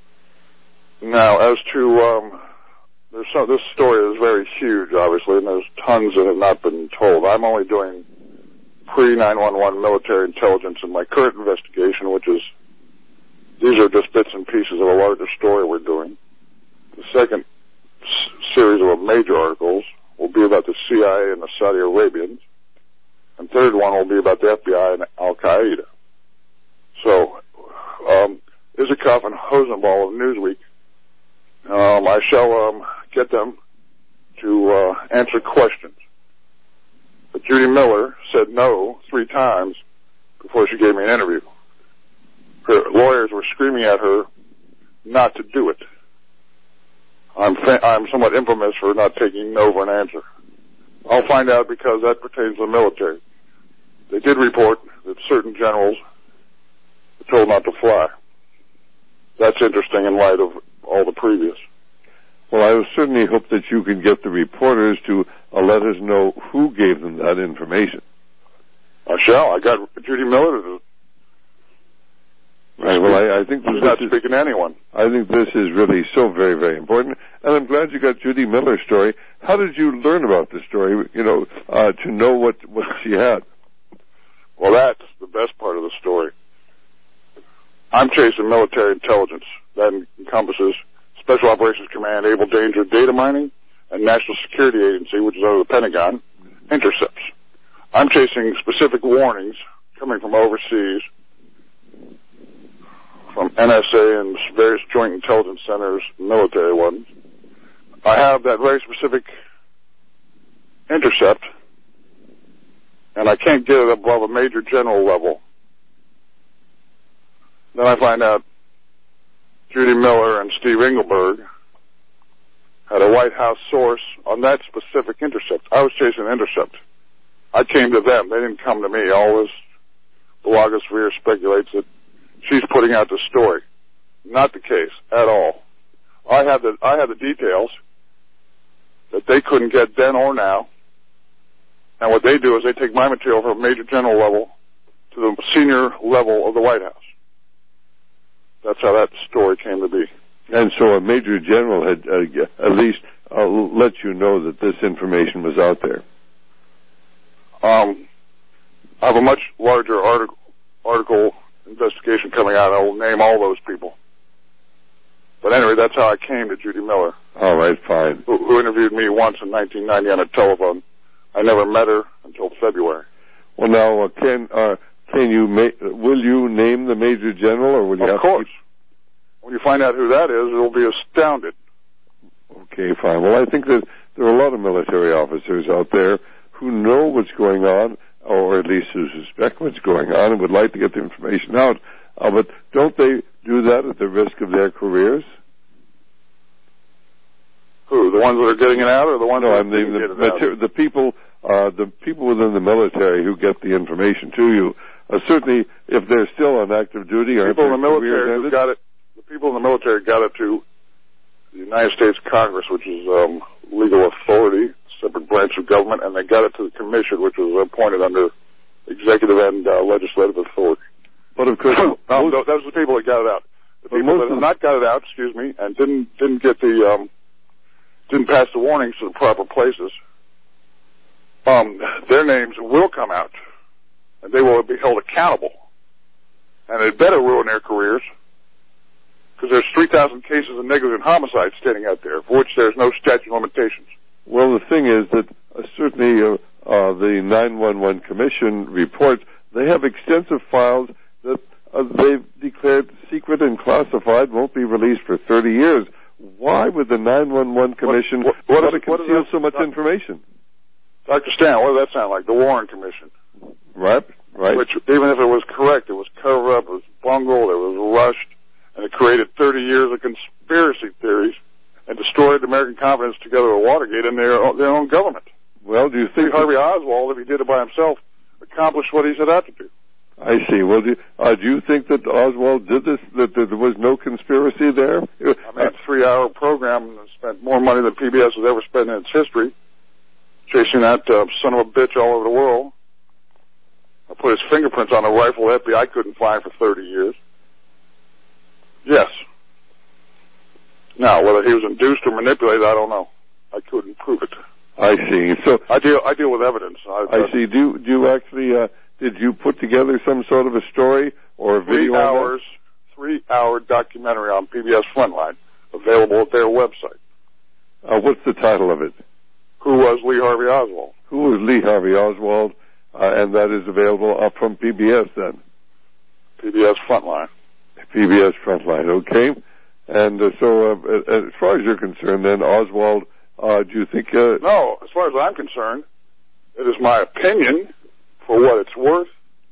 Now, as to... Um, There's so, this story is very huge, obviously, and there's tons that have not been told. I'm only doing pre nine one one military intelligence in my current investigation, which is, these are just bits and pieces of a larger story we're doing. The second s- series of major articles will be about the C I A and the Saudi Arabians, and third one will be about the F B I and Al-Qaeda. So, um, Isikoff and Hosenball of Newsweek, um, I shall um, get them to uh, answer questions. But Judy Miller said no three times before she gave me an interview. Her lawyers were screaming at her not to do it. I'm fa- I'm somewhat infamous for not taking no for an answer. I'll find out because that pertains to the military. They did report that certain generals were told not to fly. That's interesting in light of all the previous. Well, I would certainly hope that you can get the reporters to uh, let us know who gave them that information. I shall. I got Judy Miller to... Right, well, I, I think... She's not is, speaking to anyone. I think this is really so very, very important. And I'm glad you got Judy Miller's story. How did you learn about the story, you know, uh, to know what, what she had? Well, that's the best part of the story. I'm chasing military intelligence. That encompasses Special Operations Command, Able Danger data mining, and National Security Agency, which is under the Pentagon, intercepts. I'm chasing specific warnings coming from overseas, from N S A and various Joint Intelligence Centers, military ones. I have that very specific intercept, and I can't get it above a major general level. Then I find out Judy Miller and Steve Engelberg had a White House source on that specific intercept. I was chasing an intercept. I came to them. They didn't come to me. All this blogosphere speculates that she's putting out the story. Not the case at all. I had the I had the details that they couldn't get then or now. And what they do is they take my material from major general level to the senior level of the White House. That's how that story came to be. And so a major general had uh, at least uh, let you know that this information was out there. Um, I have a much larger article, article investigation coming out. I will name all those people. But anyway, that's how I came to Judy Miller. All right, fine. Who, who interviewed me once in nineteen ninety on a telephone. I never met her until February. Well, now, uh, Ken, uh, Can you ma- will you name the major general, or will you of have course. to keep... When you find out who that is, you'll be astounded. Okay, fine. Well, I think that there are a lot of military officers out there who know what's going on, or at least who suspect what's going on, and would like to get the information out. Uh, but don't they do that at the risk of their careers? Who? The ones that are getting it out, or the ones no, that I mean are the, getting it out? the people, uh, the people within the military who get the information to you. Uh, certainly, if they're still on active duty, or people in the military who got it, the people in the military got it to the United States Congress, which is um, legal authority, separate branch of government, and they got it to the commission, which was appointed under executive and uh, legislative authority. But of course, um, those are the people that got it out. The people that have not got it out, excuse me, and didn't didn't get the um, didn't pass the warnings to the proper places, um, their names will come out, and they will be held accountable, and it better ruin their careers, because there's three thousand cases of negligent homicide standing out there, for which there's no statute of limitations. Well, the thing is that uh, certainly uh, uh, the nine one one Commission reports, they have extensive files that uh, they've declared secret and classified, won't be released for thirty years. Why would the nine one one Commission what, what, what want to what conceal that, so much Doctor information? Doctor Stan, what does that sound like? The Warren Commission. Right, right. Which, even if it was correct, it was cover up, it was bungled, it was rushed, and it created thirty years of conspiracy theories and destroyed American confidence together with Watergate in their, their own government. Well, do you think Harvey Oswald, if he did it by himself, accomplished what he set out to do? I see. Well, do, uh, do you think that Oswald did this, that, that there was no conspiracy there? I mean, a three-hour program that spent more money than P B S has ever spent in its history, chasing that uh, son of a bitch all over the world. I put his fingerprints on a rifle the F B I couldn't find for thirty years. Yes. Now, whether he was induced or manipulated, I don't know. I couldn't prove it. I see. So I deal. I deal with evidence. I, I see. Do do you actually? Uh, did you put together some sort of a story or a video? Three hours, three-hour documentary on P B S Frontline, available at their website. Uh, what's the title of it? Who was Lee Harvey Oswald? Who was Lee Harvey Oswald? Uh, and that is available up from P B S then. P B S Frontline. P B S Frontline. Okay. And uh, so, uh, as far as you're concerned, then Oswald, uh, do you think? Uh, no, as far as I'm concerned, it is my opinion, for what it's worth,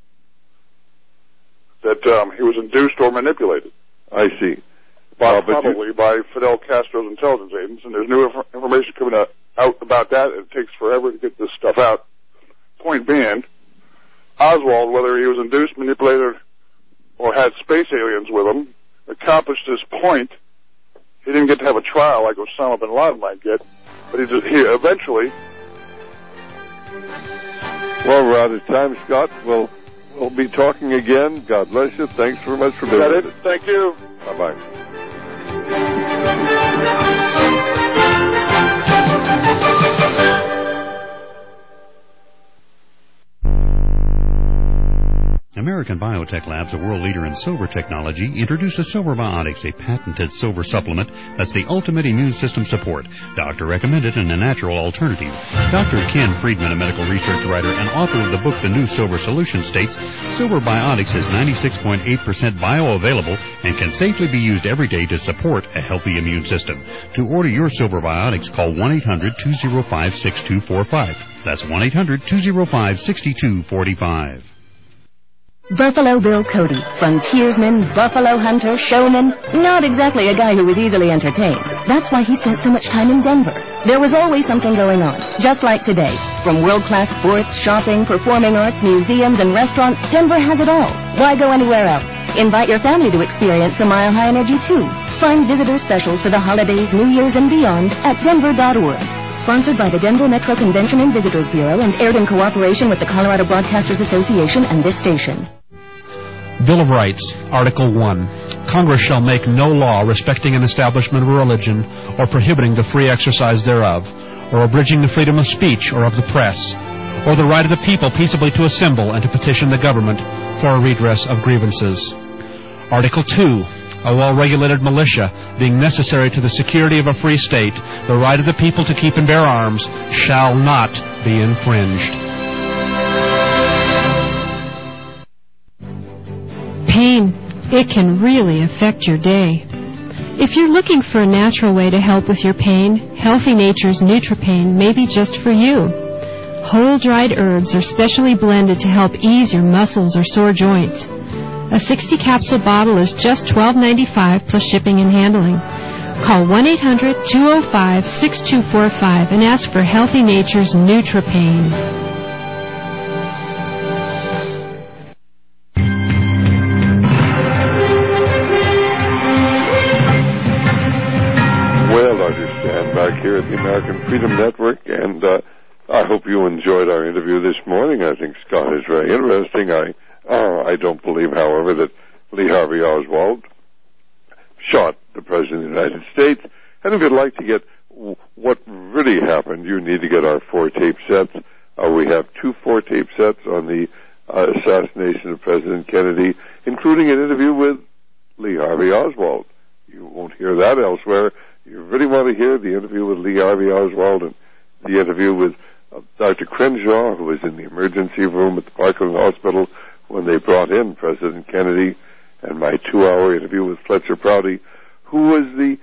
that um, he was induced or manipulated. I see. By, uh, probably you... by Fidel Castro's intelligence agents, and there's new inf- information coming out, out about that. It takes forever to get this stuff out. Point being, Oswald, whether he was induced, manipulated, or had space aliens with him, accomplished his point. He didn't get to have a trial like Osama bin Laden might get, but he, just, he eventually... Well, we're out of time, Scott. We'll, we'll be talking again. God bless you. Thanks very much for being with us. Thank you. Bye-bye. American Biotech Labs, a world leader in silver technology, introduces Silver Biotics, a patented silver supplement that's the ultimate immune system support. Doctor recommended and a natural alternative. Doctor Ken Friedman, a medical research writer and author of the book The New Silver Solution, states, Silver Biotics is ninety-six point eight percent bioavailable and can safely be used every day to support a healthy immune system. To order your Silver Biotics, call one eight hundred two oh five six two four five. That's one eight hundred two oh five six two four five. Buffalo Bill Cody, frontiersman, buffalo hunter, showman, not exactly a guy who was easily entertained. That's why he spent so much time in Denver. There was always something going on, just like today. From world-class sports, shopping, performing arts, museums, and restaurants, Denver has it all. Why go anywhere else? Invite your family to experience a Mile High energy, too. Find visitor specials for the holidays, New Year's, and beyond at denver dot org. Sponsored by the Denver Metro Convention and Visitors Bureau and aired in cooperation with the Colorado Broadcasters Association and this station. Bill of Rights, Article one. Congress shall make no law respecting an establishment of a religion or prohibiting the free exercise thereof, or abridging the freedom of speech or of the press, or the right of the people peaceably to assemble and to petition the government for a redress of grievances. Article two. A well-regulated militia, being necessary to the security of a free state, the right of the people to keep and bear arms, shall not be infringed. Pain. It can really affect your day. If you're looking for a natural way to help with your pain, Healthy Nature's NutriPain may be just for you. Whole dried herbs are specially blended to help ease your muscles or sore joints. A sixty capsule bottle is just twelve ninety-five plus shipping and handling. Call one eight hundred two oh five six two four five and ask for Healthy Nature's NutriPain. Well, Doctor Stan back here at the American Freedom Network, and uh, I hope you enjoyed our interview this morning. I think Scott is very interesting. I uh, I don't believe, however, that Lee Harvey Oswald shot the President of the United States. And if you'd like to get w- what really happened, you need to get our four tape sets. Uh, we have two four tape sets on the uh, assassination of President Kennedy, including an interview with Lee Harvey Oswald. You won't hear that elsewhere. You really want to hear the interview with Lee Harvey Oswald and the interview with uh, Doctor Crenshaw, who was in the emergency room at the Parkland Hospital when they brought in President Kennedy, and my two-hour interview with Fletcher Prouty, who was the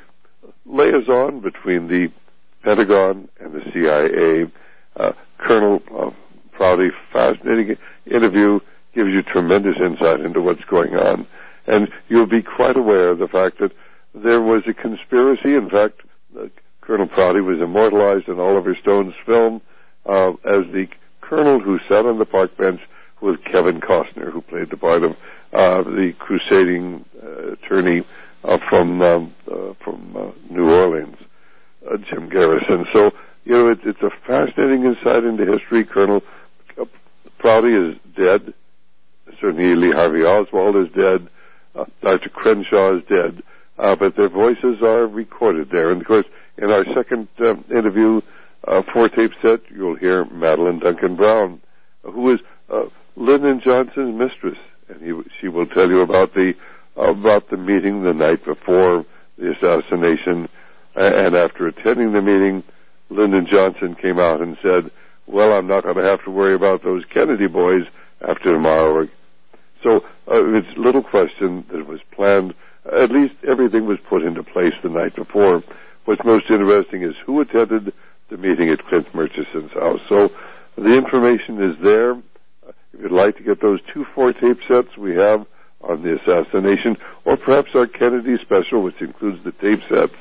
liaison between the Pentagon and the C I A. Uh, Colonel uh, Prouty, fascinating interview, gives you tremendous insight into what's going on. And you'll be quite aware of the fact that there was a conspiracy. In fact, uh, Colonel Prouty was immortalized in Oliver Stone's film uh, as the colonel who sat on the park bench with Kevin Costner, who played the part of uh, the crusading uh, attorney uh, from um, uh, from uh, New Orleans, uh, Jim Garrison. So, you know, it, it's a fascinating insight into history. Colonel uh, Prouty is dead. Certainly Lee Harvey Oswald is dead. Uh, Doctor Crenshaw is dead. Uh, but their voices are recorded there. And, of course, in our second uh, interview, uh, four-tape set, you'll hear Madeline Duncan Brown, who is uh, Lyndon Johnson's mistress. And he, she will tell you about the uh, about the meeting the night before the assassination. And after attending the meeting, Lyndon Johnson came out and said, well, I'm not going to have to worry about those Kennedy boys after tomorrow. So uh, it's little question that it was planned. At least everything was put into place the night before. What's most interesting is who attended the meeting at Clint Murchison's house. So the information is there. If you'd like to get those two four-tape sets we have on the assassination, or perhaps our Kennedy special, which includes the tape sets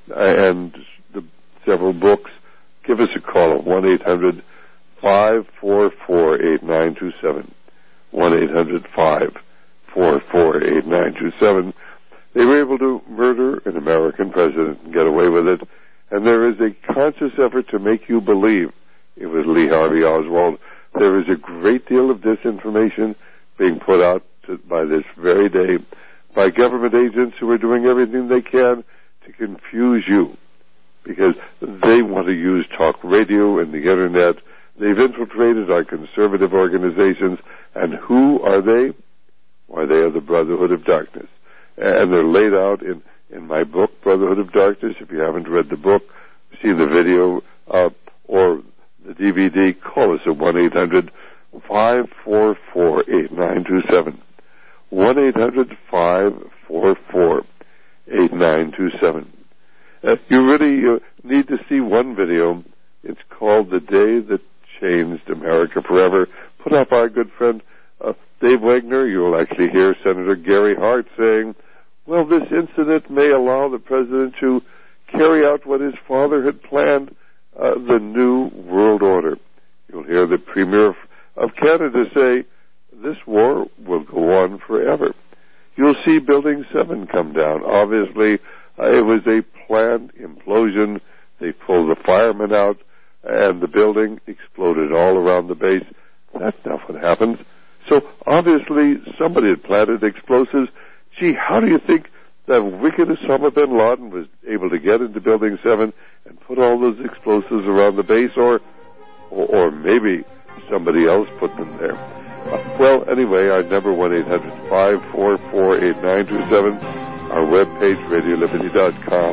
and the several books, give us a call at one eight hundred five four four eight nine two seven. one eight hundred five four four eight nine two seven. They were able to murder an American president and get away with it, and there is a conscious effort to make you believe it was Lee Harvey Oswald. There is a great deal of disinformation being put out to, by this very day by government agents who are doing everything they can to confuse you because they want to use talk radio and the Internet. They've infiltrated our conservative organizations, and who are they? Why, they are the Brotherhood of Darkness. And they're laid out in, in my book, Brotherhood of Darkness. If you haven't read the book, seen the video, uh, or the D V D, call us at one eight hundred five four four eight nine two seven. one eight hundred five four four eight nine two seven. Uh, you really uh, need to see one video. It's called The Day That Changed America Forever, put up by our good friend uh, Dave Wagner. You'll actually hear Senator Gary Hart saying, well, this incident may allow the president to carry out what his father had planned, uh, the New World Order. You'll hear the Premier of Canada say, this war will go on forever. You'll see Building seven come down. Obviously, uh, it was a planned implosion. They pulled the firemen out, and the building exploded all around the base. That's not what happened. So obviously somebody had planted explosives. Gee, how do you think that wicked Osama bin Laden was able to get into Building seven and put all those explosives around the base, or or, or maybe somebody else put them there? Uh, well, anyway, our number one eight hundred five four four eight nine two seven, our webpage, radio liberty dot com.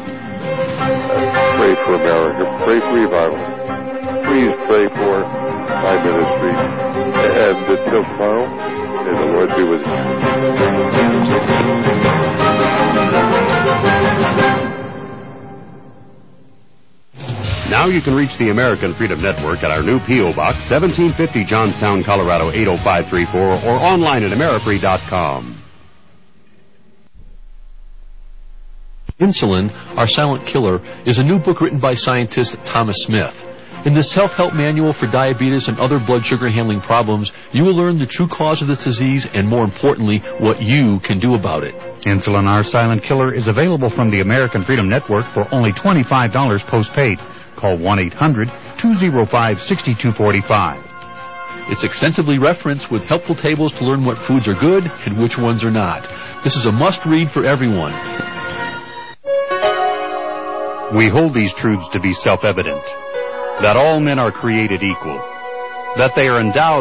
Uh, pray for America. Pray for revival. Please pray for my ministry. And until tomorrow, may the Lord be with you. Now you can reach the American Freedom Network at our new P O. Box, seventeen fifty Johnstown, Colorado, eight oh five three four, or online at amerifree dot com. Insulin, Our Silent Killer, is a new book written by scientist Thomas Smith. In this self-help manual for diabetes and other blood sugar handling problems, you will learn the true cause of this disease and, more importantly, what you can do about it. Insulin, Our Silent Killer is available from the American Freedom Network for only twenty-five dollars postpaid. call one eight hundred two oh five six two four five. It's extensively referenced with helpful tables to learn what foods are good and which ones are not. This is a must-read for everyone. We hold these truths to be self-evident, that all men are created equal, that they are endowed